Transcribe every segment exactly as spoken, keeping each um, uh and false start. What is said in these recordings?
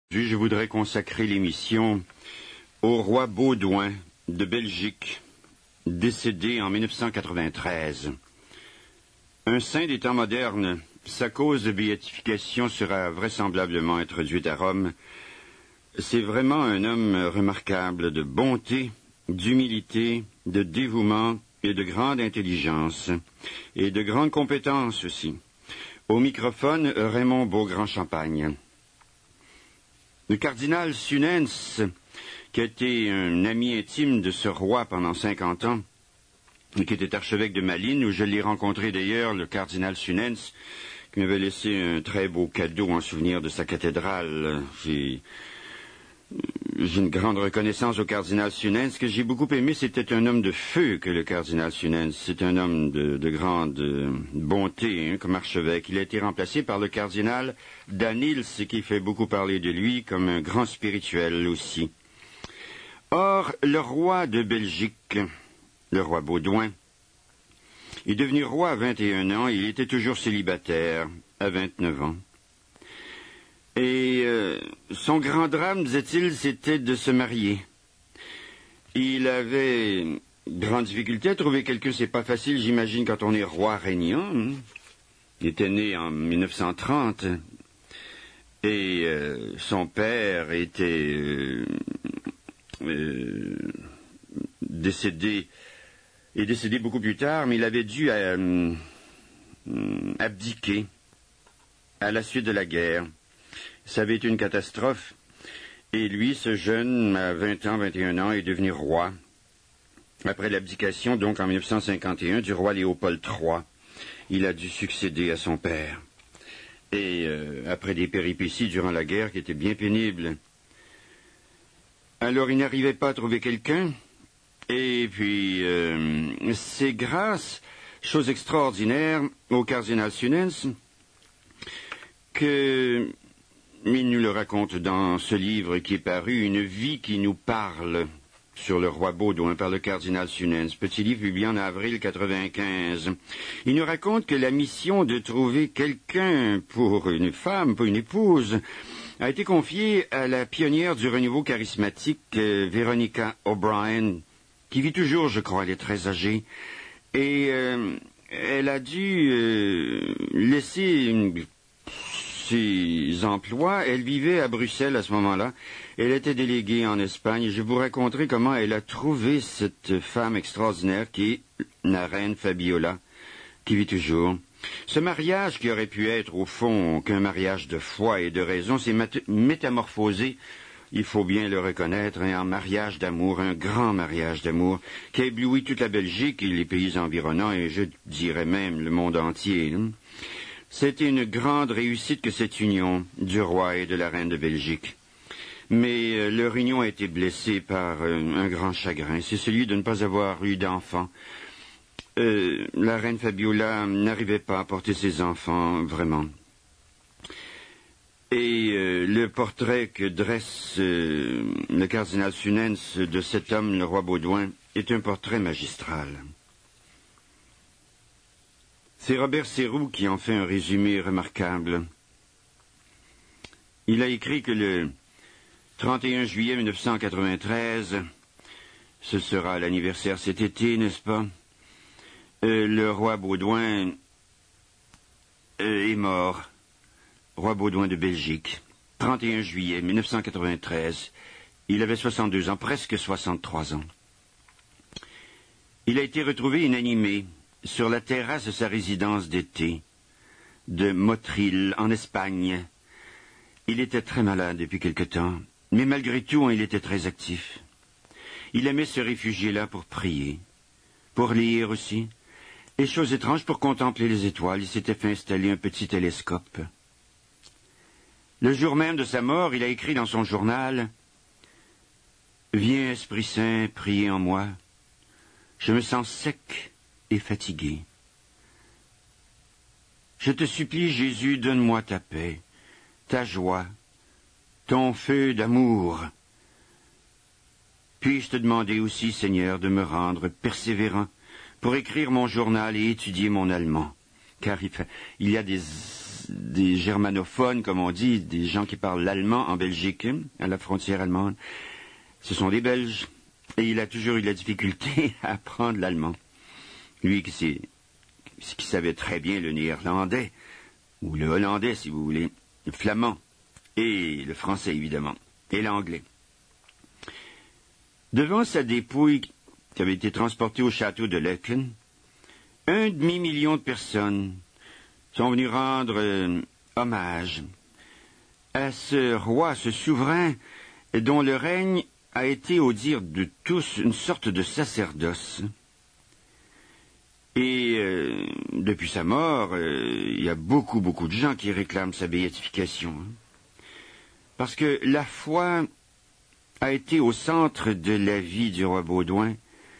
Je voudrais consacrer l'émission au roi Baudouin de Belgique, décédé en mille neuf cent quatre-vingt-treize. Un saint des temps modernes, sa cause de béatification sera vraisemblablement introduite à Rome. C'est vraiment un homme remarquable de bonté, d'humilité, de dévouement et de grande intelligence, et de grande compétence aussi. Au microphone, Raymond Beaugrand-Champagne. Le cardinal Sunens, qui a été un ami intime de ce roi pendant cinquante ans, et qui était archevêque de Malines, où je l'ai rencontré d'ailleurs, le cardinal Sunens, qui m'avait laissé un très beau cadeau en souvenir de sa cathédrale. J'ai, j'ai une grande reconnaissance au cardinal Sunens. Ce que j'ai beaucoup aimé, c'était un homme de feu que le cardinal Sunens. C'est un homme de, de grande bonté hein, comme archevêque. Il a été remplacé par le cardinal Danils, qui fait beaucoup parler de lui comme un grand spirituel aussi. Or, le roi de Belgique, le roi Baudouin, est devenu roi à vingt et un ans et il était toujours célibataire à vingt-neuf ans. Et euh, son grand drame, disait-il, c'était de se marier. Il avait grande difficulté à trouver quelqu'un, c'est pas facile, j'imagine, quand on est roi régnant. Hein. Il était né en mille neuf cent trente et euh, son père était euh, euh, décédé, est décédé beaucoup plus tard, mais il avait dû euh, abdiquer à la suite de la guerre. Ça avait été une catastrophe. Et lui, ce jeune, à vingt ans, vingt et un ans, est devenu roi. Après l'abdication, donc en mille neuf cent cinquante et un, du roi Léopold trois, il a dû succéder à son père. Et euh, après des péripéties durant la guerre qui étaient bien pénibles. Alors il n'arrivait pas à trouver quelqu'un. Et puis, euh, c'est grâce, chose extraordinaire, au cardinal Sunens, que... il nous le raconte dans ce livre qui est paru, Une vie qui nous parle, sur le roi Baudouin par le cardinal Sunens, petit livre publié en avril quatre-vingt-quinze. Il nous raconte que la mission de trouver quelqu'un pour une femme, pour une épouse, a été confiée à la pionnière du renouveau charismatique, euh, Veronica O'Brien, qui vit toujours, je crois, elle est très âgée, et euh, elle a dû euh, laisser une... ses emplois. Elle vivait à Bruxelles à ce moment-là. Elle était déléguée en Espagne. Je vous raconterai comment elle a trouvé cette femme extraordinaire qui est la reine Fabiola, qui vit toujours. Ce mariage, qui aurait pu être au fond qu'un mariage de foi et de raison, s'est mat- métamorphosé, il faut bien le reconnaître, hein, en mariage d'amour, un grand mariage d'amour, qui a ébloui toute la Belgique et les pays environnants, et je dirais même le monde entier. Hein. C'était une grande réussite que cette union du roi et de la reine de Belgique. Mais euh, leur union a été blessée par euh, un grand chagrin, c'est celui de ne pas avoir eu d'enfants. Euh, la reine Fabiola n'arrivait pas à porter ses enfants, vraiment. Et euh, le portrait que dresse euh, le cardinal Sunens de cet homme, le roi Baudouin, est un portrait magistral. C'est Robert Serroux qui en fait un résumé remarquable. Il a écrit que le trente et un juillet mille neuf cent quatre-vingt-treize, ce sera l'anniversaire cet été, n'est-ce pas, euh, le roi Baudouin euh, est mort, roi Baudouin de Belgique, trente et un juillet mille neuf cent quatre-vingt-treize. Il avait soixante-deux ans, presque soixante-trois ans. Il a été retrouvé inanimé sur la terrasse de sa résidence d'été de Motril, en Espagne. Il était très malade depuis quelque temps, mais malgré tout, il était très actif. Il aimait se réfugier là pour prier, pour lire aussi, et chose étrange, pour contempler les étoiles. Il s'était fait installer un petit télescope. Le jour même de sa mort, il a écrit dans son journal « Viens, Esprit Saint, prier en moi. Je me sens sec et fatigué. Je te supplie, Jésus, donne-moi ta paix, ta joie, ton feu d'amour. Puis-je te demander aussi, Seigneur, de me rendre persévérant pour écrire mon journal et étudier mon allemand, car il, il y a des, des germanophones, comme on dit, des gens qui parlent l'allemand en Belgique, à la frontière allemande. Ce sont des Belges, et il a toujours eu de la difficulté à apprendre l'allemand. Lui qui, sait, qui savait très bien le néerlandais, ou le hollandais si vous voulez, le flamand, et le français évidemment, et l'anglais. Devant sa dépouille qui avait été transportée au château de Laeken, un demi-million de personnes sont venues rendre euh, hommage à ce roi, ce souverain, dont le règne a été, au dire de tous, une sorte de sacerdoce. Et euh, depuis sa mort, euh, il y a beaucoup, beaucoup de gens qui réclament sa béatification. Hein. Parce que la foi a été au centre de la vie du roi Baudouin,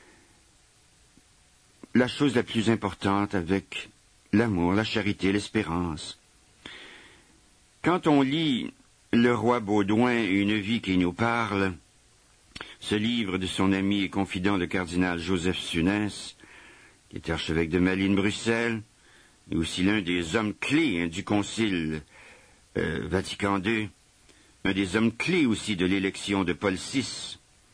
la chose la plus importante avec l'amour, la charité, l'espérance. Quand on lit Le roi Baudouin, une vie qui nous parle, ce livre de son ami et confident le cardinal Joseph Sunès, qui était archevêque de Malines, Bruxelles, et aussi l'un des hommes clés hein, du Concile euh, Vatican deux, un des hommes clés aussi de l'élection de Paul six.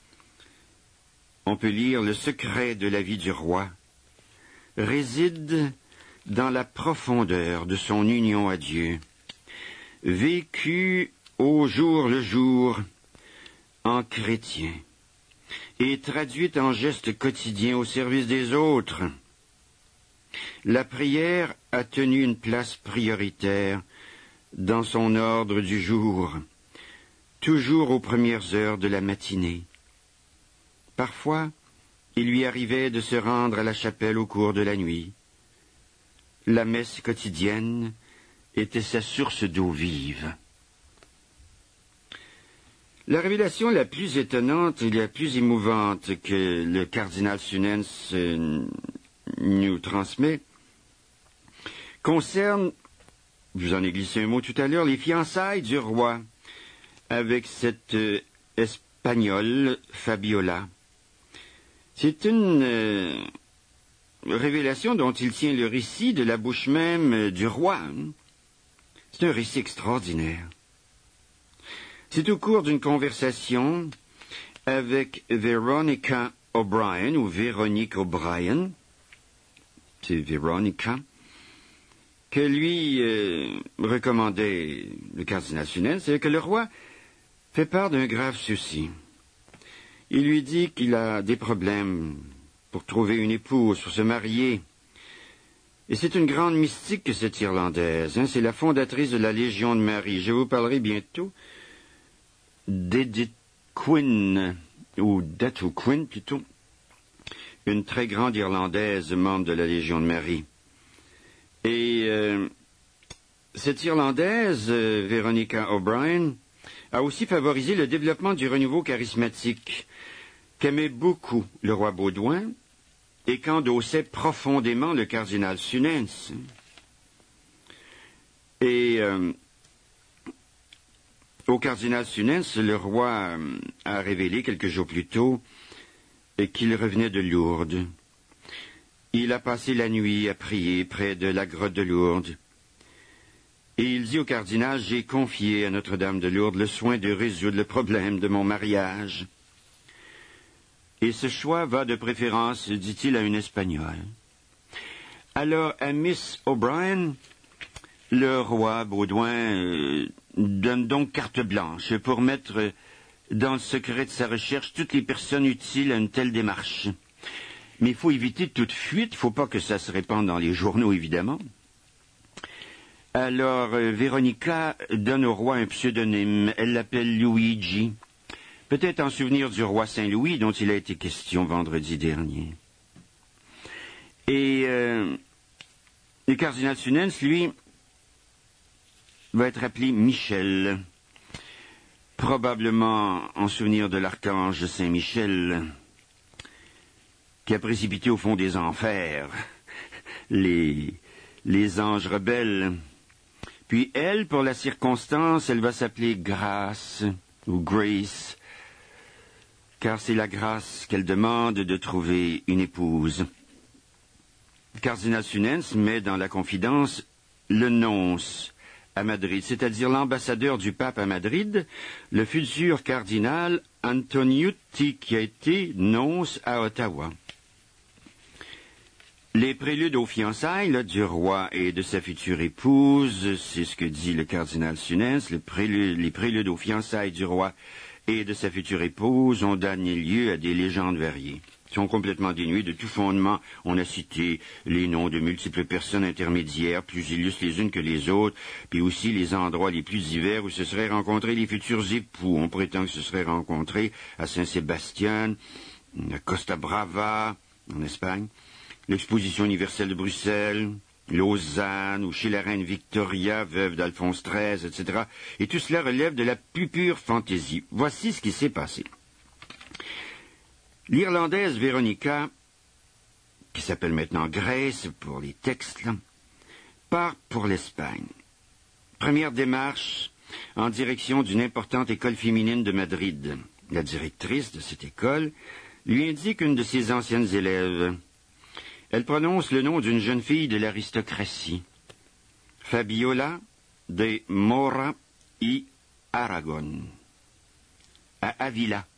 On peut lire le secret de la vie du roi réside dans la profondeur de son union à Dieu, vécue au jour le jour en chrétien et traduite en gestes quotidiens au service des autres. La prière a tenu une place prioritaire dans son ordre du jour, toujours aux premières heures de la matinée. Parfois, il lui arrivait de se rendre à la chapelle au cours de la nuit. La messe quotidienne était sa source d'eau vive. La révélation la plus étonnante et la plus émouvante que le cardinal Sunens euh, nous transmet concerne, je vous en ai glissé un mot tout à l'heure, les fiançailles du roi avec cette euh, Espagnole Fabiola. C'est une euh, révélation dont il tient le récit de la bouche même euh, du roi. C'est un récit extraordinaire. C'est au cours d'une conversation avec Veronica O'Brien, ou Véronique O'Brien, c'est Veronica, que lui euh, recommandait le cardinal Sunès, c'est que le roi fait part d'un grave souci. Il lui dit qu'il a des problèmes pour trouver une épouse, pour se marier. Et c'est une grande mystique que cette Irlandaise. Hein, c'est la fondatrice de la Légion de Marie. Je vous parlerai bientôt d'Edith Quinn, ou Datu Quinn plutôt, une très grande Irlandaise membre de la Légion de Marie. Et euh, cette Irlandaise, euh, Veronica O'Brien, a aussi favorisé le développement du renouveau charismatique qu'aimait beaucoup le roi Baudouin et qu'endossait profondément le cardinal Sunens. Et euh, au cardinal Sunens, le roi euh, a révélé quelques jours plus tôt qu'il revenait de Lourdes. Il a passé la nuit à prier près de la grotte de Lourdes. Et il dit au cardinal, j'ai confié à Notre-Dame de Lourdes le soin de résoudre le problème de mon mariage. Et ce choix va de préférence, dit-il, à une Espagnole. Alors, à Miss O'Brien, le roi Baudouin euh, donne donc carte blanche pour mettre dans le secret de sa recherche toutes les personnes utiles à une telle démarche. Mais il faut éviter toute fuite, il ne faut pas que ça se répande dans les journaux, évidemment. Alors, euh, Véronica donne au roi un pseudonyme. Elle l'appelle Luigi, peut-être en souvenir du roi Saint-Louis dont il a été question vendredi dernier. Et euh, le cardinal Sunens, lui, va être appelé Michel, probablement en souvenir de l'archange Saint-Michel, qui a précipité au fond des enfers les, les anges rebelles. Puis elle, pour la circonstance, elle va s'appeler Grâce, ou Grace, car c'est la grâce qu'elle demande de trouver une épouse. cardinal Sunens met dans la confidence le nonce à Madrid, c'est-à-dire l'ambassadeur du pape à Madrid, le futur cardinal Antoniutti, qui a été nonce à Ottawa. Les préludes aux fiançailles là, du roi et de sa future épouse, c'est ce que dit le cardinal Sunens, le prélude, les préludes aux fiançailles du roi et de sa future épouse ont donné lieu à des légendes variées. Ils sont complètement dénués de tout fondement. On a cité les noms de multiples personnes intermédiaires, plus illustres les unes que les autres, puis aussi les endroits les plus divers où se seraient rencontrés les futurs époux. On prétend que se seraient rencontrés à Saint-Sébastien, à Costa Brava, en Espagne, l'Exposition universelle de Bruxelles, Lausanne, ou chez la reine Victoria, veuve d'Alphonse treize, et cetera. Et tout cela relève de la plus pure fantaisie. Voici ce qui s'est passé. L'Irlandaise Veronica, qui s'appelle maintenant Grace pour les textes, là, part pour l'Espagne. Première démarche en direction d'une importante école féminine de Madrid. La directrice de cette école lui indique une de ses anciennes élèves. Elle prononce le nom d'une jeune fille de l'aristocratie, Fabiola de Mora y Aragon, à Avila,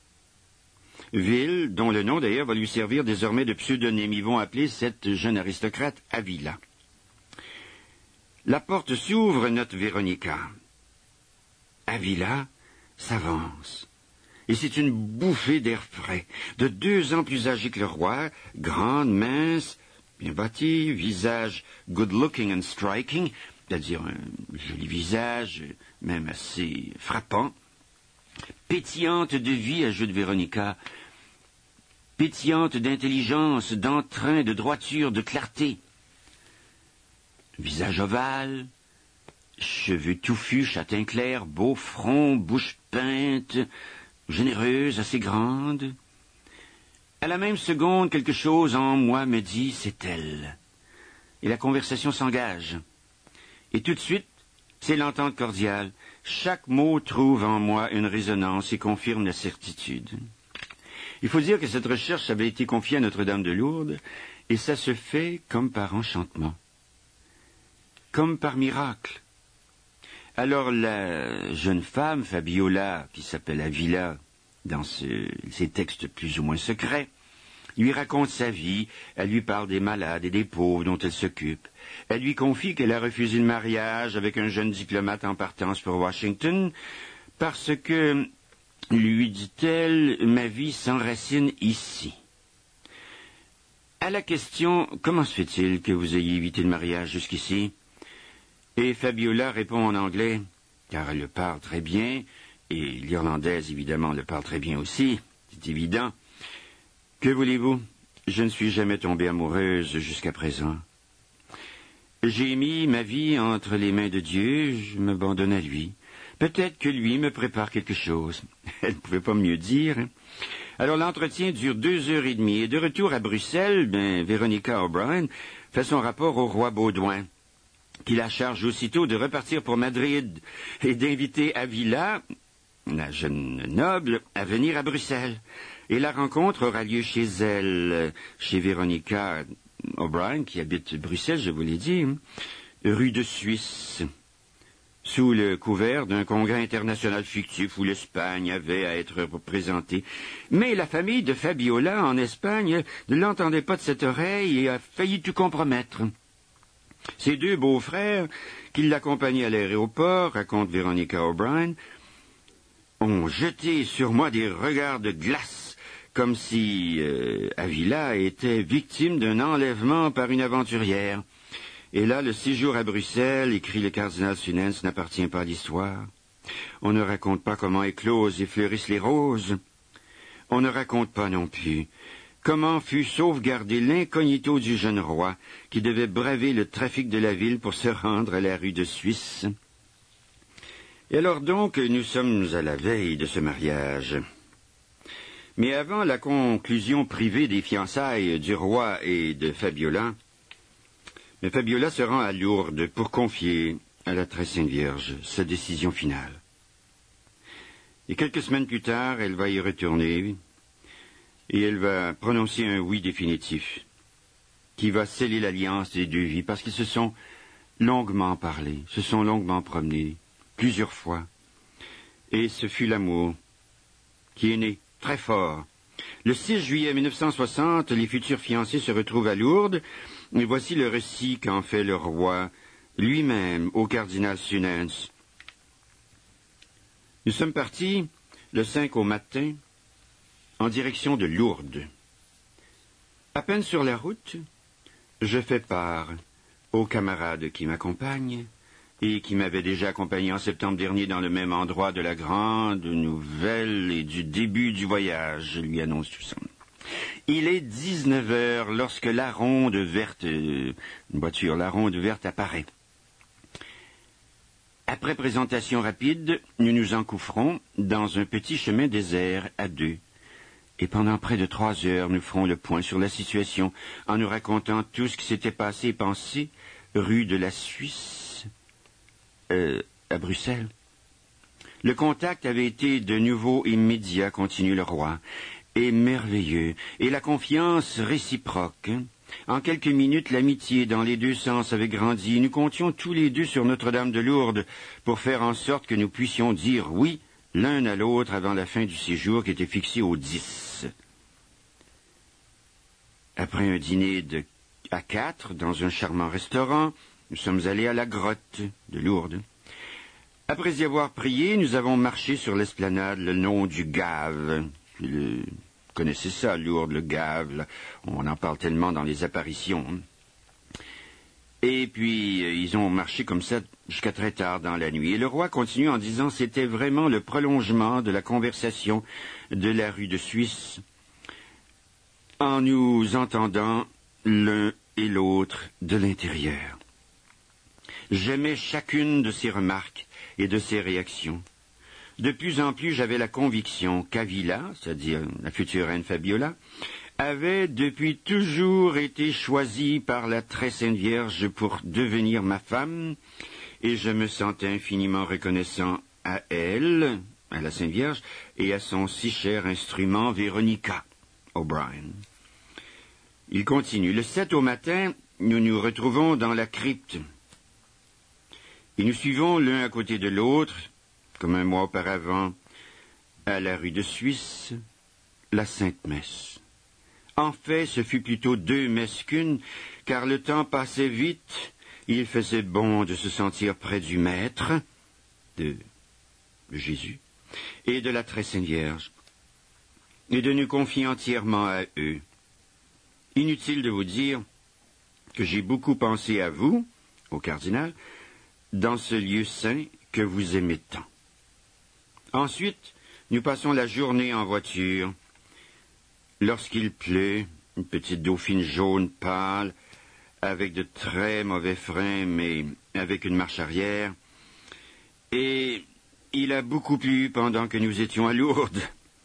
ville dont le nom d'ailleurs va lui servir désormais de pseudonyme. Ils vont appeler cette jeune aristocrate Avila. La porte s'ouvre, note Véronica. Avila s'avance. Et c'est une bouffée d'air frais, de deux ans plus âgée que le roi, grande, mince, bien bâtie, visage good-looking and striking, c'est-à-dire un joli visage, même assez frappant, pétillante de vie, ajoute Véronica, pétillante d'intelligence, d'entrain, de droiture, de clarté. Visage ovale, cheveux touffus, châtain clair, beau front, bouche peinte, généreuse, assez grande. À la même seconde, quelque chose en moi me dit « c'est elle ». Et la conversation s'engage. Et tout de suite, c'est l'entente cordiale. Chaque mot trouve en moi une résonance et confirme la certitude. Il faut dire que cette recherche avait été confiée à Notre-Dame de Lourdes, et ça se fait comme par enchantement, comme par miracle. Alors la jeune femme, Fabiola, qui s'appelle Avila, dans ce, ses textes plus ou moins secrets, lui raconte sa vie, elle lui parle des malades et des pauvres dont elle s'occupe. Elle lui confie qu'elle a refusé le mariage avec un jeune diplomate en partance pour Washington, parce que, lui dit-elle, ma vie s'enracine ici. À la question, comment se fait-il que vous ayez évité le mariage jusqu'ici? Et Fabiola répond en anglais, car elle le parle très bien, et l'Irlandaise, évidemment, le parle très bien aussi, c'est évident. Que voulez-vous? Je ne suis jamais tombée amoureuse jusqu'à présent. J'ai mis ma vie entre les mains de Dieu, je m'abandonne à lui. Peut-être que lui me prépare quelque chose. Elle ne pouvait pas mieux dire. Alors l'entretien dure deux heures et demie, et de retour à Bruxelles, ben, Véronica O'Brien fait son rapport au roi Baudouin, qui la charge aussitôt de repartir pour Madrid et d'inviter Avila, la jeune noble, à venir à Bruxelles. Et la rencontre aura lieu chez elle, chez Véronica O'Brien, qui habite Bruxelles, je vous l'ai dit, rue de Suisse, sous le couvert d'un congrès international fictif où l'Espagne avait à être représentée. Mais la famille de Fabiola en Espagne ne l'entendait pas de cette oreille et a failli tout compromettre. Ses deux beaux-frères, qui l'accompagnaient à l'aéroport, raconte Véronica O'Brien, ont jeté sur moi des regards de glace, comme si euh, Avila était victime d'un enlèvement par une aventurière. Et là, le séjour à Bruxelles, écrit le cardinal Sunens, n'appartient pas à l'histoire. On ne raconte pas comment éclosent et fleurissent les roses. On ne raconte pas non plus comment fut sauvegardé l'incognito du jeune roi qui devait braver le trafic de la ville pour se rendre à la rue de Suisse. Et alors donc, nous sommes à la veille de ce mariage. Mais avant la conclusion privée des fiançailles du roi et de Fabiola, mais Fabiola se rend à Lourdes pour confier à la très sainte Vierge sa décision finale. Et quelques semaines plus tard, elle va y retourner et elle va prononcer un oui définitif qui va sceller l'alliance des deux vies, parce qu'ils se sont longuement parlé, se sont longuement promenés, plusieurs fois. Et ce fut l'amour qui est né très fort. Le six juillet mille neuf cent soixante, les futurs fiancés se retrouvent à Lourdes, et voici le récit qu'en fait le roi lui-même au cardinal Sunens. Nous sommes partis le cinq au matin en direction de Lourdes. À peine sur la route, je fais part aux camarades qui m'accompagnent et qui m'avaient déjà accompagné en septembre dernier dans le même endroit de la grande nouvelle et du début du voyage. Je lui annonce tout ça. Il est dix-neuf heures lorsque la ronde verte, euh, une voiture, la ronde verte apparaît. Après présentation rapide, nous nous engouffrons dans un petit chemin désert à deux. Et pendant près de trois heures, nous ferons le point sur la situation en nous racontant tout ce qui s'était passé et pensé rue de la Suisse, euh, à Bruxelles. Le contact avait été de nouveau immédiat, continue le roi, et merveilleux, et la confiance réciproque. En quelques minutes, l'amitié dans les deux sens avait grandi. Nous comptions tous les deux sur Notre-Dame de Lourdes pour faire en sorte que nous puissions dire oui l'un à l'autre avant la fin du séjour qui était fixé au dix. Après un dîner de, à quatre dans un charmant restaurant, nous sommes allés à la grotte de Lourdes. Après y avoir prié, nous avons marché sur l'esplanade le long du Gave. Le... Vous connaissez ça, Lourdes, le Gave, là. On en parle tellement dans les apparitions. Et puis, euh, ils ont marché comme ça jusqu'à très tard dans la nuit. Et le roi continue en disant c'était vraiment le prolongement de la conversation de la rue de Suisse, en nous entendant l'un et l'autre de l'intérieur. J'aimais chacune de ses remarques et de ses réactions. De plus en plus, j'avais la conviction qu'Avila, c'est-à-dire la future reine Fabiola, avait depuis toujours été choisie par la très sainte Vierge pour devenir ma femme, et je me sentais infiniment reconnaissant à elle, à la Sainte Vierge, et à son si cher instrument Véronica O'Brien. Il continue. Le sept au matin, nous nous retrouvons dans la crypte, et nous suivons l'un à côté de l'autre, comme un mois auparavant, à la rue de Suisse, la Sainte Messe. En fait, ce fut plutôt deux messes qu'une, car le temps passait vite, il faisait bon de se sentir près du Maître, de Jésus, et de la très Sainte Vierge, et de nous confier entièrement à eux. Inutile de vous dire que j'ai beaucoup pensé à vous, au cardinal, dans ce lieu saint que vous aimez tant. Ensuite, nous passons la journée en voiture. Lorsqu'il pleut, une petite dauphine jaune pâle, avec de très mauvais freins, mais avec une marche arrière. Et il a beaucoup plu pendant que nous étions à Lourdes.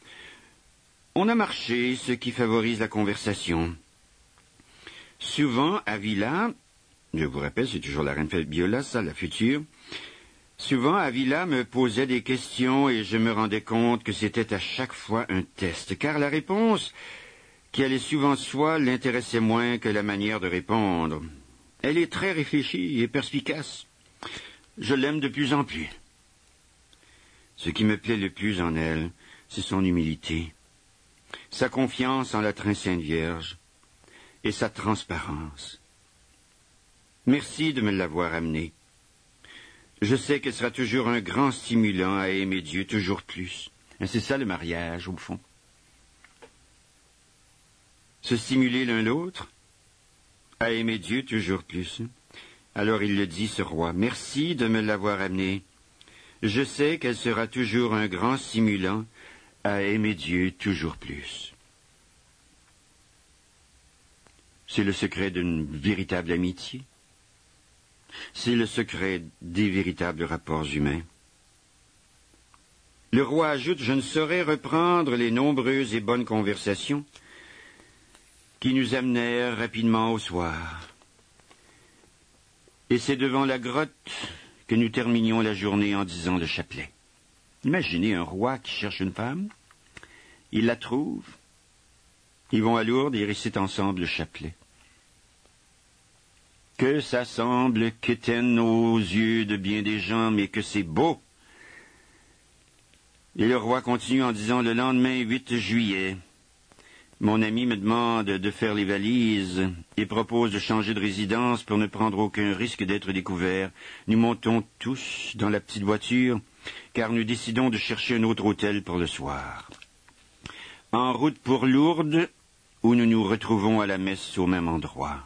On a marché, ce qui favorise la conversation. Souvent, à Villa, je vous rappelle, c'est toujours la reine Fabiola, ça, la future, souvent, Avila me posait des questions et je me rendais compte que c'était à chaque fois un test, car la réponse, qui allait souvent de soi, l'intéressait moins que la manière de répondre. Elle est très réfléchie et perspicace. Je l'aime de plus en plus. Ce qui me plaît le plus en elle, c'est son humilité, sa confiance en la très sainte Vierge et sa transparence. Merci de me l'avoir amenée. Je sais qu'elle sera toujours un grand stimulant à aimer Dieu toujours plus. Et c'est ça le mariage, au fond. Se stimuler l'un l'autre, à aimer Dieu toujours plus. Alors il le dit, ce roi, merci de me l'avoir amenée. Je sais qu'elle sera toujours un grand stimulant à aimer Dieu toujours plus. C'est le secret d'une véritable amitié. C'est le secret des véritables rapports humains. Le roi ajoute, je ne saurais reprendre les nombreuses et bonnes conversations qui nous amenèrent rapidement au soir. Et c'est devant la grotte que nous terminions la journée en disant le chapelet. Imaginez un roi qui cherche une femme, il la trouve, ils vont à Lourdes et ils récitent ensemble le chapelet. que ça semble quétaine aux yeux de bien des gens, mais que c'est beau. Et le roi continue en disant, le lendemain huit juillet, mon ami me demande de faire les valises et propose de changer de résidence pour ne prendre aucun risque d'être découvert. Nous montons tous dans la petite voiture, car nous décidons de chercher un autre hôtel pour le soir. En route pour Lourdes, où nous nous retrouvons à la messe au même endroit.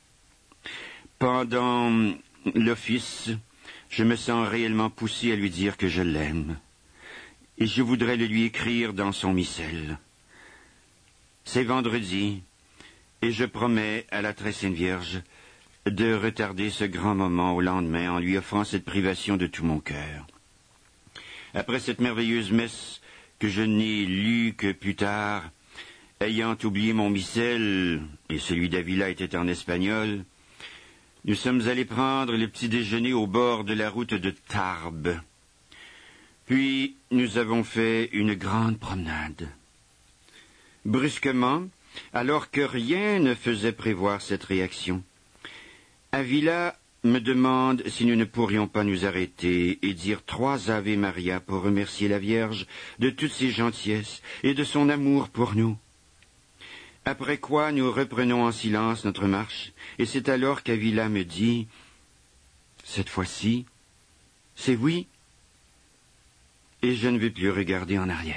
Pendant l'office, je me sens réellement poussé à lui dire que je l'aime, et je voudrais le lui écrire dans son missel. C'est vendredi, et je promets à la Très Sainte Vierge de retarder ce grand moment au lendemain en lui offrant cette privation de tout mon cœur. Après cette merveilleuse messe que je n'ai lue que plus tard, ayant oublié mon missel, et celui d'Avila était en espagnol, nous sommes allés prendre le petit déjeuner au bord de la route de Tarbes. Puis nous avons fait une grande promenade. Brusquement, alors que rien ne faisait prévoir cette réaction, Avila me demande si nous ne pourrions pas nous arrêter et dire trois Ave Maria pour remercier la Vierge de toutes ses gentillesses et de son amour pour nous. Après quoi, nous reprenons en silence notre marche, et c'est alors qu'Avila me dit, « Cette fois-ci, c'est oui, et je ne vais plus regarder en arrière. »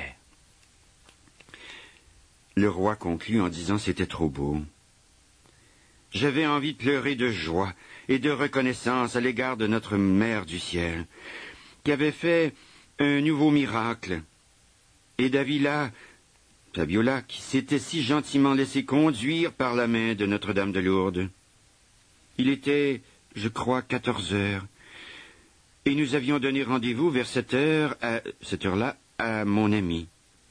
Le roi conclut en disant c'était trop beau. J'avais envie de pleurer de joie et de reconnaissance à l'égard de notre Mère du ciel, qui avait fait un nouveau miracle, et d'Avila, Fabiola, qui s'était si gentiment laissé conduire par la main de Notre-Dame de Lourdes. Il était, je crois, quatorze heures, et nous avions donné rendez-vous vers cette heure, à cette heure-là, à mon ami.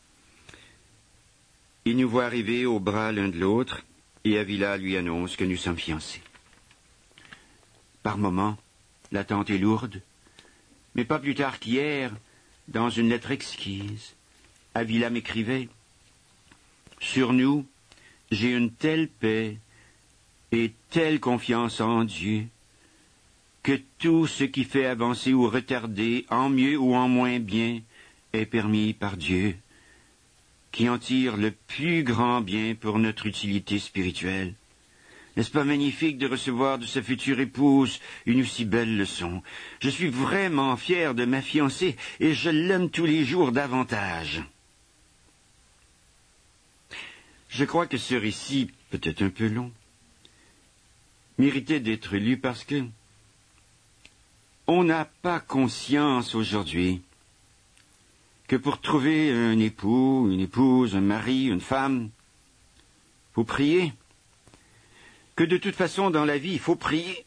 Il nous voit arriver au bras l'un de l'autre, et Avila lui annonce que nous sommes fiancés. Par moments, l'attente est lourde, mais pas plus tard qu'hier, dans une lettre exquise, Avila m'écrivait « Sur nous, j'ai une telle paix et telle confiance en Dieu que tout ce qui fait avancer ou retarder, en mieux ou en moins bien, est permis par Dieu, qui en tire le plus grand bien pour notre utilité spirituelle. N'est-ce pas magnifique de recevoir de sa future épouse une aussi belle leçon? Je suis vraiment fier de ma fiancée et je l'aime tous les jours davantage. » Je crois que ce récit, peut-être un peu long, méritait d'être lu parce que on n'a pas conscience aujourd'hui que pour trouver un époux, une épouse, un mari, une femme, faut prier. Que de toute façon, dans la vie, il faut prier.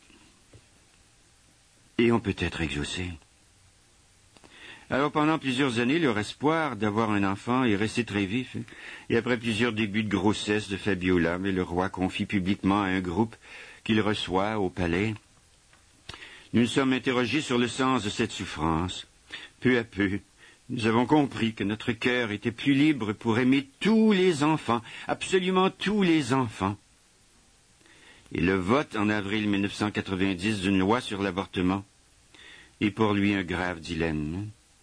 Et on peut être exaucé. Alors, pendant plusieurs années, leur espoir d'avoir un enfant est resté très vif. Et après plusieurs débuts de grossesse de Fabiola, mais le roi confie publiquement à un groupe qu'il reçoit au palais. Nous nous sommes interrogés sur le sens de cette souffrance. Peu à peu, nous avons compris que notre cœur était plus libre pour aimer tous les enfants, absolument tous les enfants. Et le vote en avril mille neuf cent quatre-vingt-dix d'une loi sur l'avortement est pour lui un grave dilemme.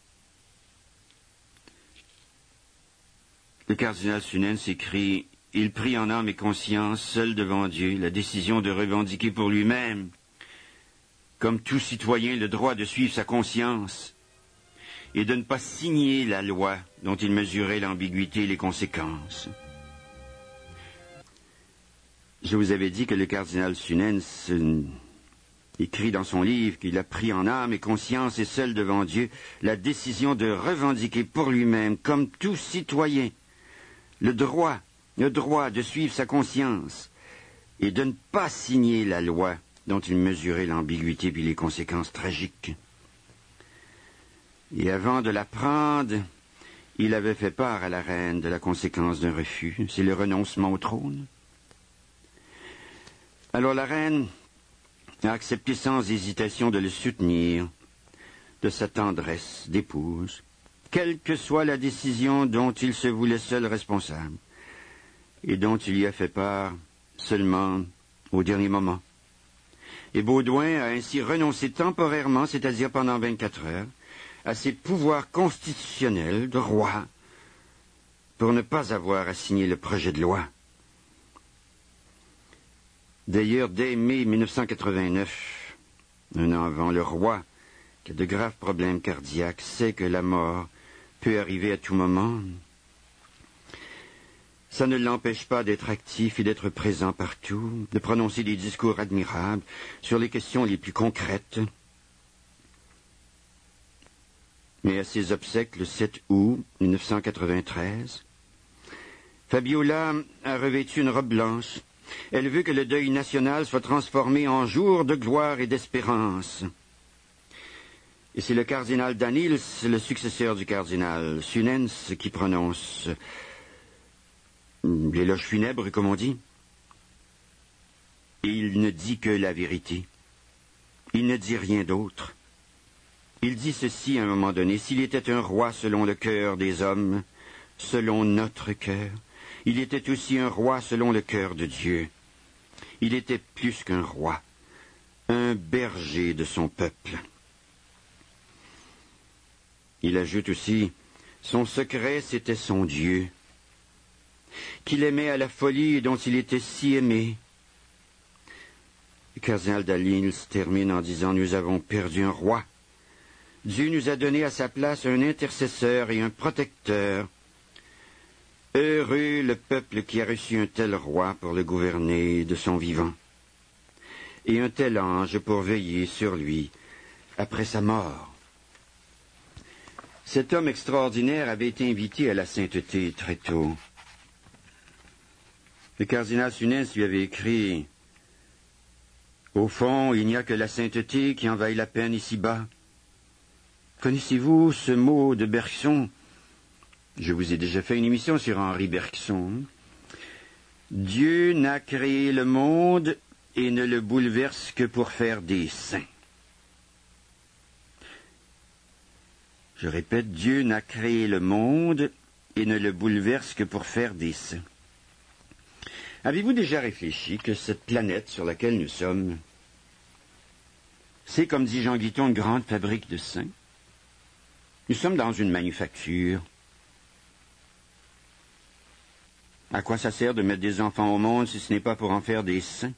Le cardinal Sunens écrit « Il prit en âme et conscience, seul devant Dieu, la décision de revendiquer pour lui-même, comme tout citoyen, le droit de suivre sa conscience, et de ne pas signer la loi dont il mesurait l'ambiguïté et les conséquences. » Je vous avais dit que le cardinal Sunens euh, écrit dans son livre qu'il a pris en âme et conscience et seul devant Dieu la décision de revendiquer pour lui-même, comme tout citoyen, le droit, le droit de suivre sa conscience et de ne pas signer la loi dont il mesurait l'ambiguïté puis les conséquences tragiques. Et avant de la prendre, il avait fait part à la reine de la conséquence d'un refus, c'est le renoncement au trône. Alors la reine a accepté sans hésitation de le soutenir, de sa tendresse d'épouse, quelle que soit la décision dont il se voulait seul responsable, et dont il y a fait part seulement au dernier moment. Et Baudouin a ainsi renoncé temporairement, c'est-à-dire pendant vingt-quatre heures, à ses pouvoirs constitutionnels de roi pour ne pas avoir à signer le projet de loi. D'ailleurs, dès mai mille neuf cent quatre-vingt-neuf, un an avant, le roi, qui a de graves problèmes cardiaques, sait que la mort peut arriver à tout moment. Ça ne l'empêche pas d'être actif et d'être présent partout, de prononcer des discours admirables sur les questions les plus concrètes. Mais à ses obsèques, le sept août mille neuf cent quatre-vingt-treize, Fabiola a revêtu une robe blanche. Elle veut que le deuil national soit transformé en jour de gloire et d'espérance. Et c'est le cardinal Danils, le successeur du cardinal Sunens, qui prononce l'éloge funèbre, comme on dit. Et il ne dit que la vérité. Il ne dit rien d'autre. Il dit ceci à un moment donné: s'il était un roi selon le cœur des hommes, selon notre cœur, il était aussi un roi selon le cœur de Dieu. Il était plus qu'un roi, un berger de son peuple. Il ajoute aussi, son secret, c'était son Dieu, qu'il aimait à la folie et dont il était si aimé. Le cardinal Danils termine en disant, nous avons perdu un roi. Dieu nous a donné à sa place un intercesseur et un protecteur. Heureux le peuple qui a reçu un tel roi pour le gouverner de son vivant, et un tel ange pour veiller sur lui après sa mort. Cet homme extraordinaire avait été invité à la sainteté très tôt. Le cardinal Sunens lui avait écrit « Au fond, il n'y a que la sainteté qui en vaille la peine ici-bas. Connaissez-vous ce mot de Bergson ? Je vous ai déjà fait une émission sur Henri Bergson. Dieu n'a créé le monde et ne le bouleverse que pour faire des saints. Je répète, Dieu n'a créé le monde et ne le bouleverse que pour faire des saints. Avez-vous déjà réfléchi que cette planète sur laquelle nous sommes, c'est, comme dit Jean Guiton, une grande fabrique de saints? Nous sommes dans une manufacture. À quoi ça sert de mettre des enfants au monde si ce n'est pas pour en faire des saints?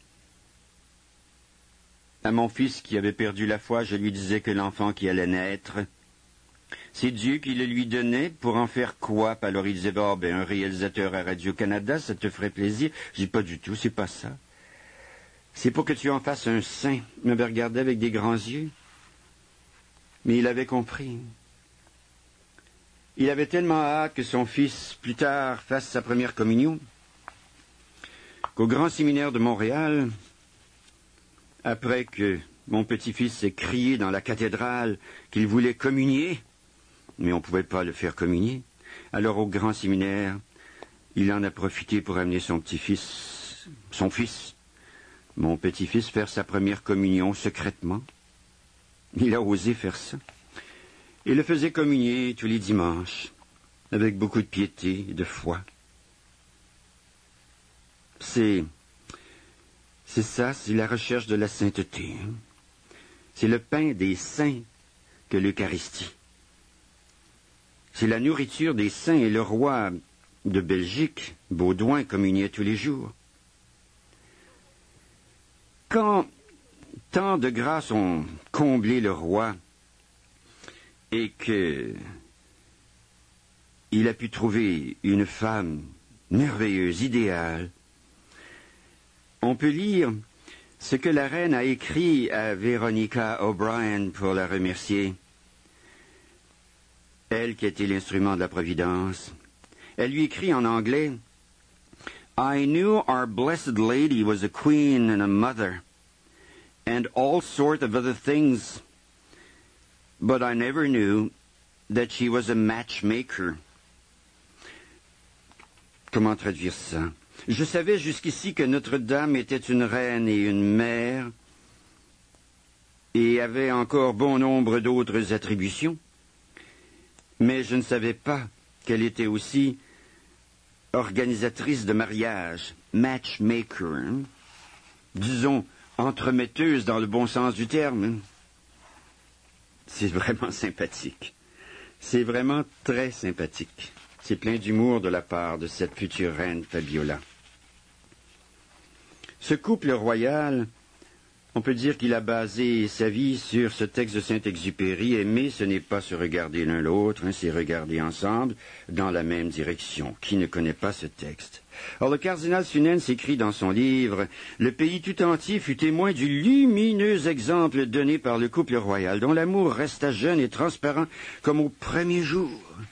À mon fils qui avait perdu la foi, je lui disais que l'enfant qui allait naître, c'est Dieu qui le lui donnait pour en faire quoi? Alors il disait, oh, ben, un réalisateur à Radio-Canada, ça te ferait plaisir. Je dis, pas du tout, c'est pas ça. C'est pour que tu en fasses un saint. Il m'avait regardé avec des grands yeux. Mais il avait compris. Il avait tellement hâte que son fils, plus tard, fasse sa première communion, qu'au grand séminaire de Montréal, après que mon petit-fils ait crié dans la cathédrale qu'il voulait communier, mais on ne pouvait pas le faire communier, alors au grand séminaire, il en a profité pour amener son petit-fils, son fils, mon petit-fils, faire sa première communion secrètement. Il a osé faire ça. Et le faisait communier tous les dimanches, avec beaucoup de piété et de foi. C'est, c'est ça, c'est la recherche de la sainteté. Hein? C'est le pain des saints que l'Eucharistie. C'est la nourriture des saints, et le roi de Belgique, Baudouin, communiait tous les jours. Quand tant de grâces ont comblé le roi, et que il a pu trouver une femme merveilleuse, idéale, on peut lire ce que la reine a écrit à Veronica O'Brien pour la remercier. Elle qui était l'instrument de la providence. Elle lui écrit en anglais, « I knew our blessed lady was a queen and a mother, and all sorts of other things, but I never knew that she was a matchmaker. » Comment traduire ça? Je savais jusqu'ici que Notre-Dame était une reine et une mère, et avait encore bon nombre d'autres attributions, mais je ne savais pas qu'elle était aussi organisatrice de mariage, matchmaker, hein? Disons, entremetteuse dans le bon sens du terme. C'est vraiment sympathique. C'est vraiment très sympathique. C'est plein d'humour de la part de cette future reine Fabiola. Ce couple royal, on peut dire qu'il a basé sa vie sur ce texte de Saint-Exupéry. Aimer, ce n'est pas se regarder l'un l'autre, hein, c'est regarder ensemble dans la même direction. Qui ne connaît pas ce texte? Or, le cardinal Sunens écrit dans son livre « Le pays tout entier fut témoin du lumineux exemple donné par le couple royal, dont l'amour resta jeune et transparent comme au premier jour. »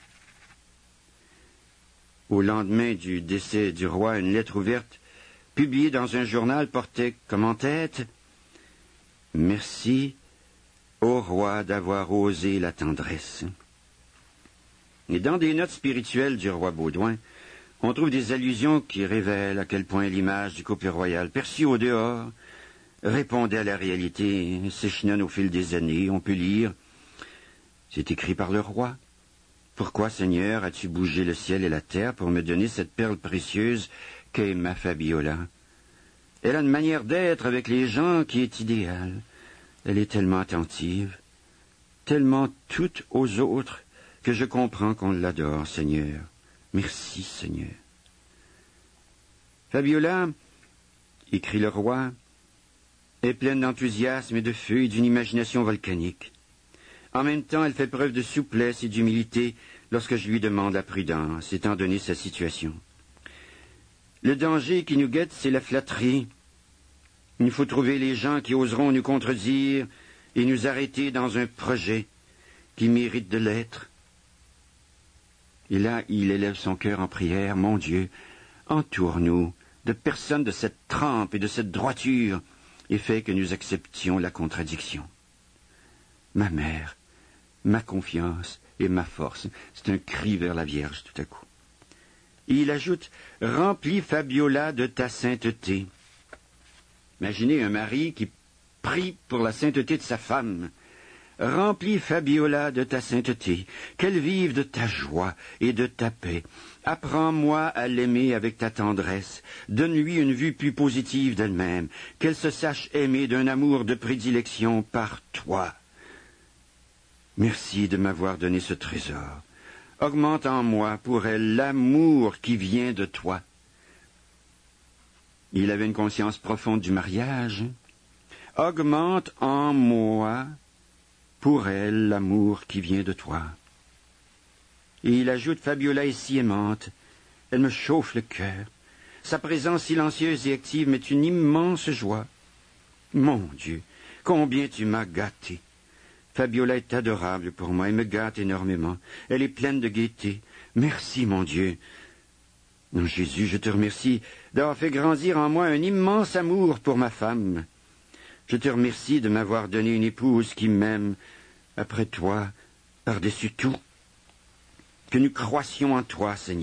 Au lendemain du décès du roi, une lettre ouverte, publiée dans un journal, portait comme en tête « Merci au roi d'avoir osé la tendresse. » Et dans des notes spirituelles du roi Baudouin, on trouve des allusions qui révèlent à quel point l'image du couple royal, perçue au dehors, répondait à la réalité, s'échelonne au fil des années. On peut lire « C'est écrit par le roi. Pourquoi, Seigneur, as-tu bougé le ciel et la terre pour me donner cette perle précieuse qu'est ma Fabiola? Elle a une manière d'être avec les gens qui est idéale. Elle est tellement attentive, tellement toute aux autres, que je comprends qu'on l'adore, Seigneur. Merci, Seigneur. » Fabiola, écrit le roi, est pleine d'enthousiasme et de feu et d'une imagination volcanique. En même temps, elle fait preuve de souplesse et d'humilité lorsque je lui demande la prudence, étant donné sa situation. Le danger qui nous guette, c'est la flatterie. Il faut trouver les gens qui oseront nous contredire et nous arrêter dans un projet qui mérite de l'être. Et là, il élève son cœur en prière. « Mon Dieu, entoure-nous de personnes de cette trempe et de cette droiture et fais que nous acceptions la contradiction. Ma mère, ma confiance et ma force. » C'est un cri vers la Vierge tout à coup. Et il ajoute « Remplis Fabiola de ta sainteté. » Imaginez un mari qui prie pour la sainteté de sa femme. « Remplis Fabiola de ta sainteté, qu'elle vive de ta joie et de ta paix. Apprends-moi à l'aimer avec ta tendresse. Donne-lui une vue plus positive d'elle-même, qu'elle se sache aimer d'un amour de prédilection par toi. Merci de m'avoir donné ce trésor. Augmente en moi pour elle l'amour qui vient de toi. » Il avait une conscience profonde du mariage. « Augmente en moi pour elle l'amour qui vient de toi. » Et il ajoute « Fabiola est si aimante, elle me chauffe le cœur. Sa présence silencieuse et active m'est une immense joie. Mon Dieu, combien tu m'as gâté. Fabiola est adorable pour moi et me gâte énormément. Elle est pleine de gaieté. Merci, mon Dieu. Non, Jésus, je te remercie d'avoir fait grandir en moi un immense amour pour ma femme. Je te remercie de m'avoir donné une épouse qui m'aime, après toi, par-dessus tout. Que nous croissions en toi, Seigneur. »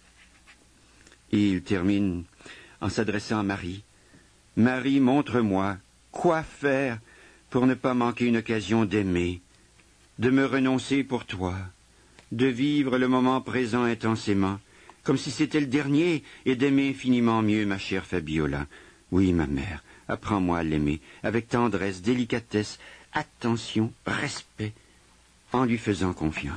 Et il termine en s'adressant à Marie. « Marie, montre-moi quoi faire pour ne pas manquer une occasion d'aimer, de me renoncer pour toi, de vivre le moment présent intensément, comme si c'était le dernier, et d'aimer infiniment mieux ma chère Fabiola. Oui, ma mère, apprends-moi à l'aimer, avec tendresse, délicatesse, attention, respect, en lui faisant confiance. »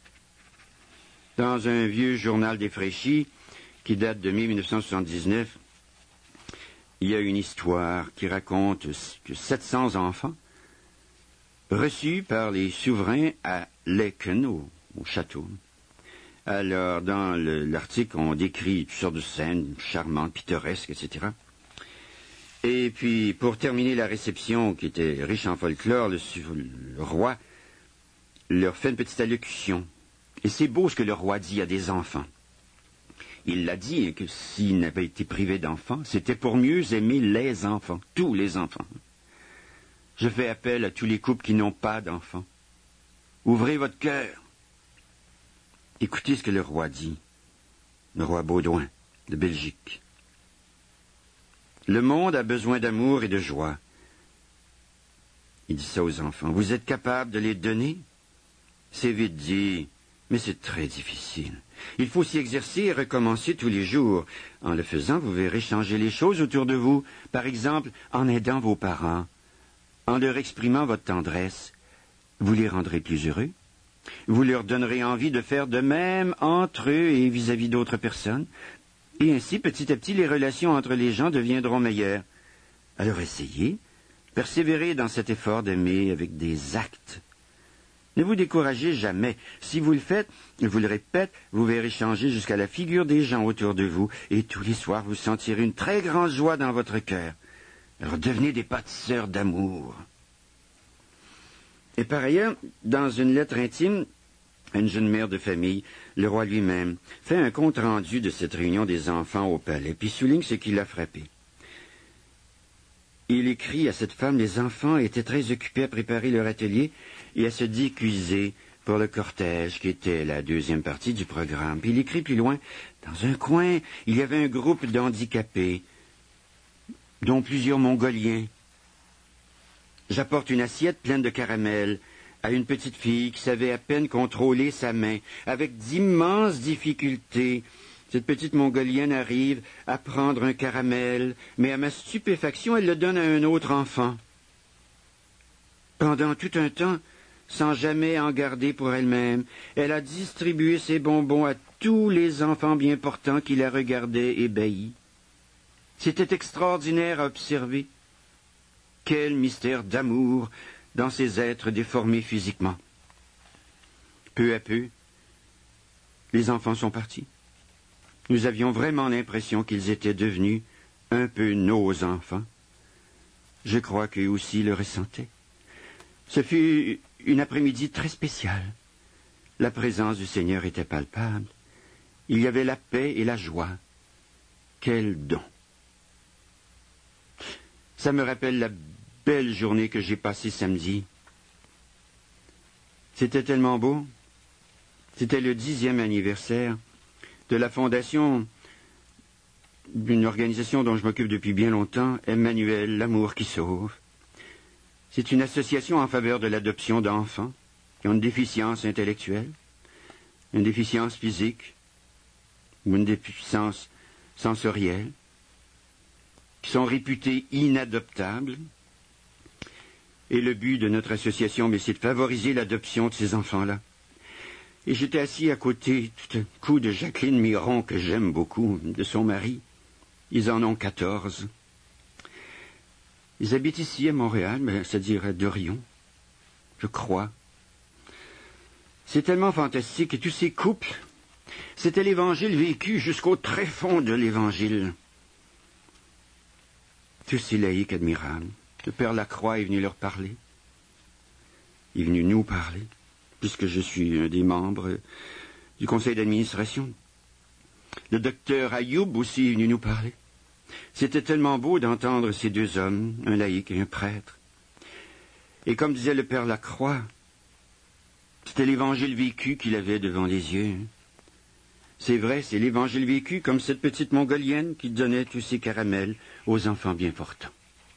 Dans un vieux journal défraîchi, qui date de mai mille neuf cent soixante-dix-neuf, il y a une histoire qui raconte que sept cents enfants, reçus par les souverains à Laeken, au, au château. Alors, dans le, l'article, on décrit toutes sortes de scènes charmantes, pittoresques, et cetera. Et puis, pour terminer la réception, qui était riche en folklore, le, le roi leur fait une petite allocution. Et c'est beau ce que le roi dit à des enfants. Il l'a dit que s'il n'avait été privé d'enfants, c'était pour mieux aimer les enfants, tous les enfants. Je fais appel à tous les couples qui n'ont pas d'enfants. Ouvrez votre cœur. Écoutez ce que le roi dit, le roi Baudouin de Belgique. Le monde a besoin d'amour et de joie. Il dit ça aux enfants. Vous êtes capables de les donner? C'est vite dit. Mais c'est très difficile. Il faut s'y exercer et recommencer tous les jours. En le faisant, vous verrez changer les choses autour de vous. Par exemple, en aidant vos parents, en leur exprimant votre tendresse. Vous les rendrez plus heureux. Vous leur donnerez envie de faire de même entre eux et vis-à-vis d'autres personnes. Et ainsi, petit à petit, les relations entre les gens deviendront meilleures. Alors essayez, persévérez dans cet effort d'aimer avec des actes. Ne vous découragez jamais. Si vous le faites, je vous le répète, vous verrez changer jusqu'à la figure des gens autour de vous, et tous les soirs vous sentirez une très grande joie dans votre cœur. Alors devenez des pâtisseurs d'amour. Et par ailleurs, dans une lettre intime à une jeune mère de famille, le roi lui-même fait un compte-rendu de cette réunion des enfants au palais, puis souligne ce qui l'a frappé. Il écrit à cette femme, les enfants étaient très occupés à préparer leur atelier et à se décuiser pour le cortège, qui était la deuxième partie du programme. Puis il écrit plus loin, dans un coin, il y avait un groupe d'handicapés, dont plusieurs Mongoliens. J'apporte une assiette pleine de caramel à une petite fille qui savait à peine contrôler sa main, avec d'immenses difficultés. Cette petite Mongolienne arrive à prendre un caramel, mais à ma stupéfaction, elle le donne à un autre enfant. Pendant tout un temps, sans jamais en garder pour elle-même, elle a distribué ses bonbons à tous les enfants bien portants qui la regardaient ébahis. C'était extraordinaire à observer. Quel mystère d'amour dans ces êtres déformés physiquement. Peu à peu, les enfants sont partis. Nous avions vraiment l'impression qu'ils étaient devenus un peu nos enfants. Je crois qu'eux aussi le ressentaient. Ce fut une après-midi très spéciale. La présence du Seigneur était palpable. Il y avait la paix et la joie. Quel don! Ça me rappelle la belle journée que j'ai passée samedi. C'était tellement beau. C'était le dixième anniversaire de la fondation d'une organisation dont je m'occupe depuis bien longtemps, Emmanuel, l'amour qui sauve. C'est une association en faveur de l'adoption d'enfants qui ont une déficience intellectuelle, une déficience physique ou une déficience sensorielle, qui sont réputés inadoptables. Et le but de notre association, mais c'est de favoriser l'adoption de ces enfants-là. Et j'étais assis à côté, tout à coup, de Jacqueline Miron, que j'aime beaucoup, de son mari. Ils en ont quatorze. Ils habitent ici, à Montréal, c'est-à-dire à Dorion, je crois. C'est tellement fantastique, et tous ces couples, c'était l'Évangile vécu jusqu'au tréfonds de l'Évangile. Tous ces laïcs admirables. Le Père Lacroix est venu leur parler. Il est venu nous parler, puisque je suis un des membres du conseil d'administration. Le docteur Ayoub aussi est venu nous parler. C'était tellement beau d'entendre ces deux hommes, un laïc et un prêtre. Et comme disait le Père Lacroix, c'était l'Évangile vécu qu'il avait devant les yeux. C'est vrai, c'est l'Évangile vécu, comme cette petite Mongolienne qui donnait tous ses caramels aux enfants bien portants.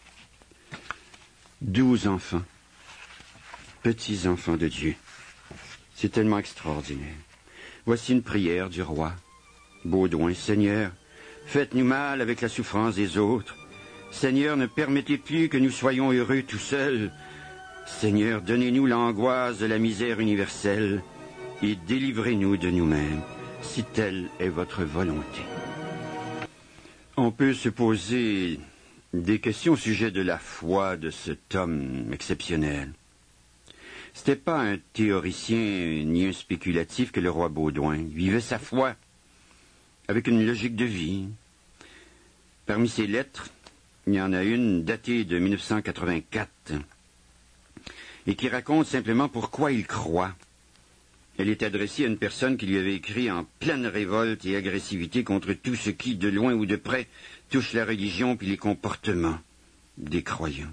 Douze enfants, petits enfants de Dieu. C'est tellement extraordinaire. Voici une prière du roi. Baudouin, Seigneur, faites-nous mal avec la souffrance des autres. Seigneur, ne permettez plus que nous soyons heureux tout seuls. Seigneur, donnez-nous l'angoisse de la misère universelle et délivrez-nous de nous-mêmes, si telle est votre volonté. On peut se poser des questions au sujet de la foi de cet homme exceptionnel. C'était pas un théoricien ni un spéculatif que le roi Baudouin. Il vivait sa foi avec une logique de vie. Parmi ses lettres, il y en a une datée de mille neuf cent quatre-vingt-quatre et qui raconte simplement pourquoi il croit. Elle est adressée à une personne qui lui avait écrit en pleine révolte et agressivité contre tout ce qui, de loin ou de près, touche la religion puis les comportements des croyants.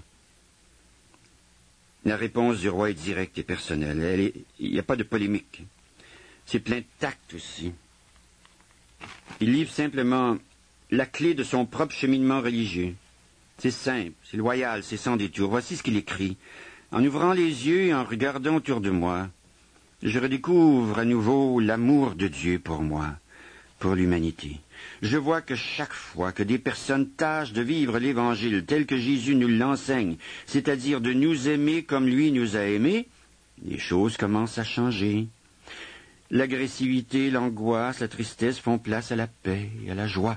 La réponse du roi est directe et personnelle. Il n'y a pas de polémique. C'est plein de tact aussi. Il livre simplement la clé de son propre cheminement religieux. C'est simple, c'est loyal, c'est sans détour. Voici ce qu'il écrit. En ouvrant les yeux et en regardant autour de moi, Je redécouvre à nouveau l'amour de Dieu pour moi, pour l'humanité. Je vois que chaque fois que des personnes tâchent de vivre l'Évangile tel que Jésus nous l'enseigne, c'est-à-dire de nous aimer comme lui nous a aimés, les choses commencent à changer. L'agressivité, l'angoisse, la tristesse font place à la paix et à la joie.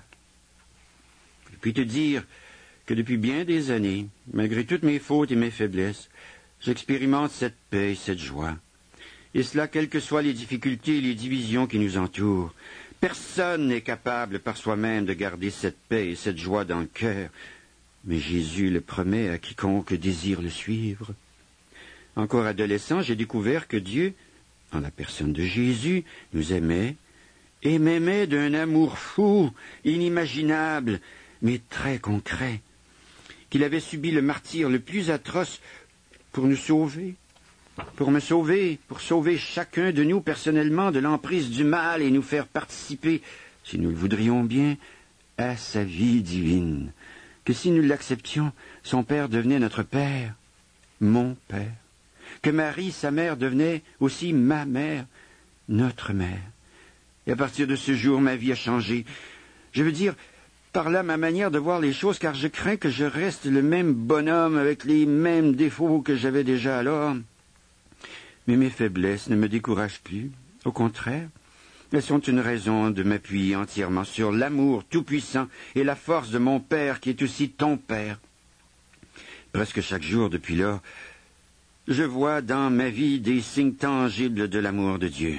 Je puis te dire que depuis bien des années, malgré toutes mes fautes et mes faiblesses, j'expérimente cette paix et cette joie. Et cela, quelles que soient les difficultés et les divisions qui nous entourent. Personne n'est capable par soi-même de garder cette paix et cette joie dans le cœur, mais Jésus le promet à quiconque désire le suivre. Encore adolescent, j'ai découvert que Dieu, en la personne de Jésus, nous aimait, et m'aimait d'un amour fou, inimaginable, mais très concret, qu'il avait subi le martyre le plus atroce pour nous sauver, pour me sauver, pour sauver chacun de nous personnellement de l'emprise du mal et nous faire participer, si nous le voudrions bien, à sa vie divine, que si nous l'acceptions, son Père devenait notre Père, mon Père, que Marie, sa mère, devenait aussi ma mère, notre mère. Et à partir de ce jour, ma vie a changé. Je veux dire, par là, ma manière de voir les choses, car je crains que je reste le même bonhomme avec les mêmes défauts que j'avais déjà alors. Mais mes faiblesses ne me découragent plus. Au contraire, elles sont une raison de m'appuyer entièrement sur l'amour tout-puissant et la force de mon Père, qui est aussi ton Père. Presque chaque jour depuis lors, je vois dans ma vie des signes tangibles de l'amour de Dieu.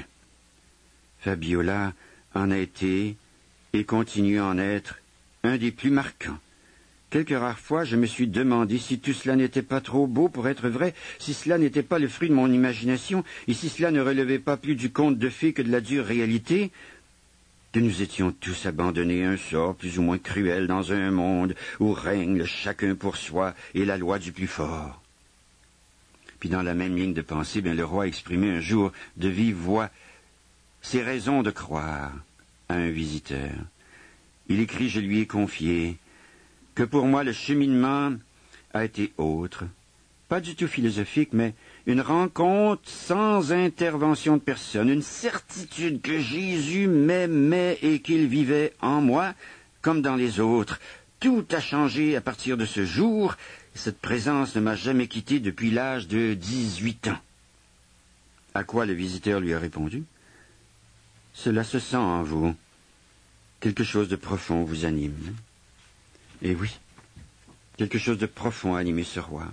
Fabiola en a été et continue à en être un des plus marquants. Quelques rares fois, je me suis demandé si tout cela n'était pas trop beau pour être vrai, si cela n'était pas le fruit de mon imagination, et si cela ne relevait pas plus du conte de fées que de la dure réalité, que nous étions tous abandonnés à un sort plus ou moins cruel dans un monde où règne le chacun pour soi et la loi du plus fort. Puis dans la même ligne de pensée, bien, le roi a exprimé un jour de vive voix ses raisons de croire à un visiteur. Il écrit, je lui ai confié, que pour moi le cheminement a été autre, pas du tout philosophique, mais une rencontre sans intervention de personne, une certitude que Jésus m'aimait et qu'il vivait en moi comme dans les autres. Tout a changé à partir de ce jour, et cette présence ne m'a jamais quitté depuis l'âge de dix-huit ans. À quoi le visiteur lui a répondu? Cela se sent en vous. Quelque chose de profond vous anime. Et oui, quelque chose de profond a animé ce roi.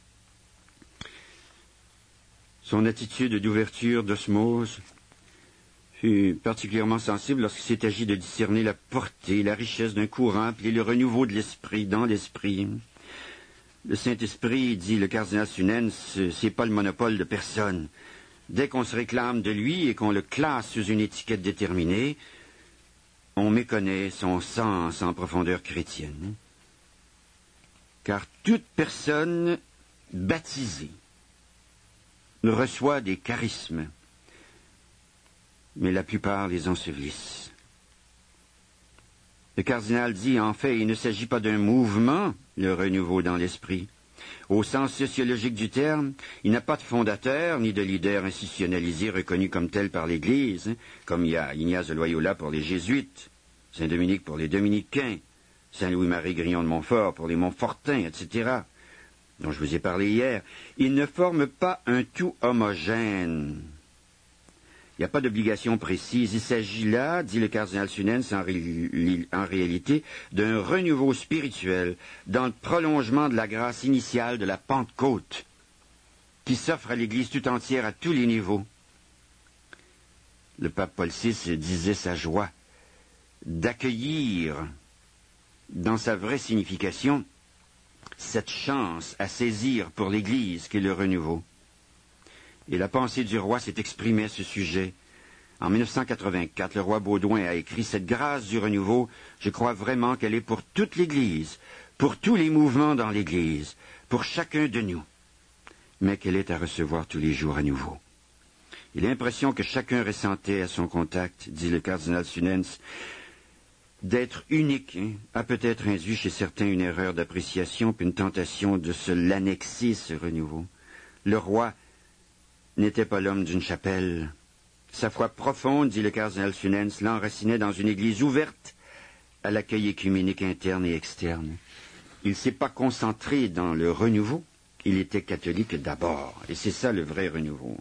Son attitude d'ouverture, d'osmose, fut particulièrement sensible lorsqu'il s'est agi de discerner la portée, la richesse d'un courant, puis le renouveau de l'esprit dans l'esprit. Le Saint-Esprit, dit le cardinal Sunens, c'est pas le monopole de personne. Dès qu'on se réclame de lui et qu'on le classe sous une étiquette déterminée, on méconnaît son sens en profondeur chrétienne. Car toute personne baptisée reçoit des charismes, mais la plupart les ensevelissent. Le cardinal dit, en fait, il ne s'agit pas d'un mouvement, le renouveau dans l'esprit. Au sens sociologique du terme, il n'a pas de fondateur, ni de leader institutionnalisé reconnu comme tel par l'Église, hein, comme il y a Ignace de Loyola pour les Jésuites, Saint-Dominique pour les Dominicains, Saint-Louis-Marie Grillon de Montfort pour les Montfortins, et cetera, dont je vous ai parlé hier. Il ne forme pas un tout homogène. Il n'y a pas d'obligation précise. Il s'agit là, dit le cardinal Sunens, en, ré- en réalité, d'un renouveau spirituel dans le prolongement de la grâce initiale de la Pentecôte, qui s'offre à l'Église tout entière à tous les niveaux. Le pape Paul six disait sa joie d'accueillir, dans sa vraie signification, cette chance à saisir pour l'Église qu'est le renouveau. Et la pensée du roi s'est exprimée à ce sujet. En mille neuf cent quatre-vingt-quatre, le roi Baudouin a écrit « Cette grâce du renouveau, je crois vraiment qu'elle est pour toute l'Église, pour tous les mouvements dans l'Église, pour chacun de nous, mais qu'elle est à recevoir tous les jours à nouveau. » Et l'impression que chacun ressentait à son contact, dit le cardinal Sunens, d'être unique, hein, a peut-être induit chez certains une erreur d'appréciation puis une tentation de se l'annexer, ce renouveau. Le roi n'était pas l'homme d'une chapelle. Sa foi profonde, dit le cardinal Funens, l'enracinait dans une église ouverte à l'accueil écuménique interne et externe. Il ne s'est pas concentré dans le renouveau, il était catholique d'abord, et c'est ça le vrai renouveau.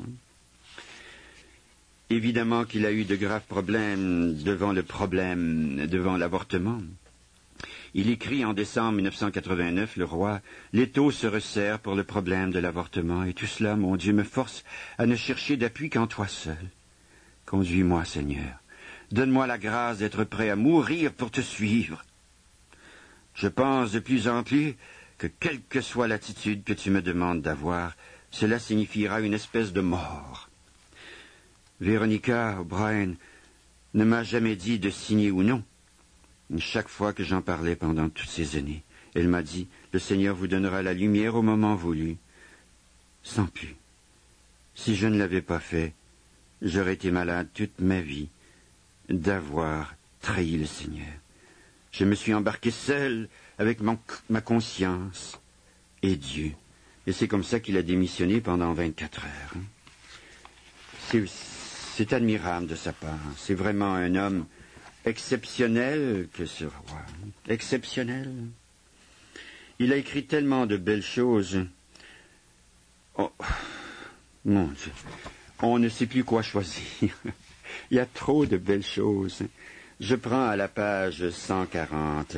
Évidemment qu'il a eu de graves problèmes devant le problème, devant l'avortement. Il écrit en décembre mille neuf cent quatre-vingt-neuf, le roi, « L'étau se resserre pour le problème de l'avortement, et tout cela, mon Dieu, me force à ne chercher d'appui qu'en toi seul. Conduis-moi, Seigneur. Donne-moi la grâce d'être prêt à mourir pour te suivre. Je pense de plus en plus que quelle que soit l'attitude que tu me demandes d'avoir, cela signifiera une espèce de mort. Véronica O'Brien ne m'a jamais dit de signer ou non. Chaque fois que j'en parlais pendant toutes ces années, elle m'a dit, « Le Seigneur vous donnera la lumière au moment voulu. » Sans plus. Si je ne l'avais pas fait, j'aurais été malade toute ma vie d'avoir trahi le Seigneur. Je me suis embarqué seul avec mon, ma conscience et Dieu. Et c'est comme ça qu'il a démissionné pendant vingt-quatre heures. C'est, c'est admirable de sa part. C'est vraiment un homme exceptionnel que ce roi. Exceptionnel. Il a écrit tellement de belles choses. Oh, mon Dieu. On ne sait plus quoi choisir. Il y a trop de belles choses. Je prends à la page cent quarante.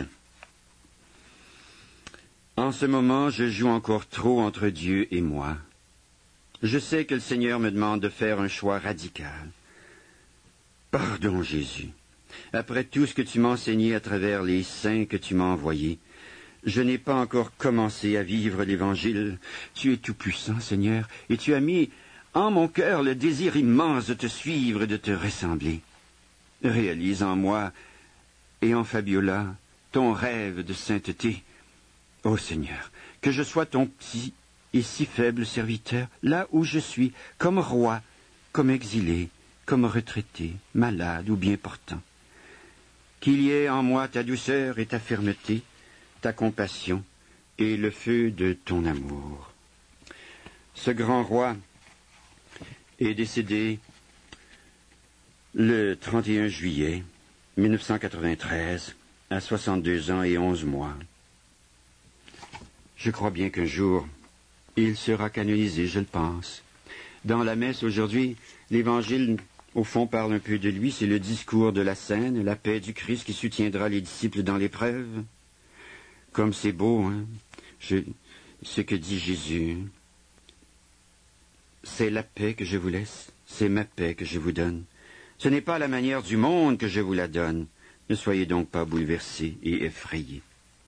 En ce moment, je joue encore trop entre Dieu et moi. Je sais que le Seigneur me demande de faire un choix radical. Pardon, Jésus. Après tout ce que tu m'as enseigné à travers les saints que tu m'as envoyés, je n'ai pas encore commencé à vivre l'Évangile. Tu es tout-puissant, Seigneur, et tu as mis en mon cœur le désir immense de te suivre et de te ressembler. Réalise en moi et en Fabiola ton rêve de sainteté. Ô Seigneur, que je sois ton petit et si faible serviteur, là où je suis, comme roi, comme exilé, comme retraité, malade ou bien portant. Qu'il y ait en moi ta douceur et ta fermeté, ta compassion et le feu de ton amour. Ce grand roi est décédé le trente et un juillet mille neuf cent quatre-vingt-treize, à soixante-deux ans et onze mois. Je crois bien qu'un jour, il sera canonisé, je le pense. Dans la messe aujourd'hui, l'Évangile, au fond, parle un peu de lui. C'est le discours de la scène, la paix du Christ qui soutiendra les disciples dans l'épreuve. Comme c'est beau, hein, je, ce que dit Jésus. C'est la paix que je vous laisse, c'est ma paix que je vous donne. Ce n'est pas la manière du monde que je vous la donne. Ne soyez donc pas bouleversés et effrayés.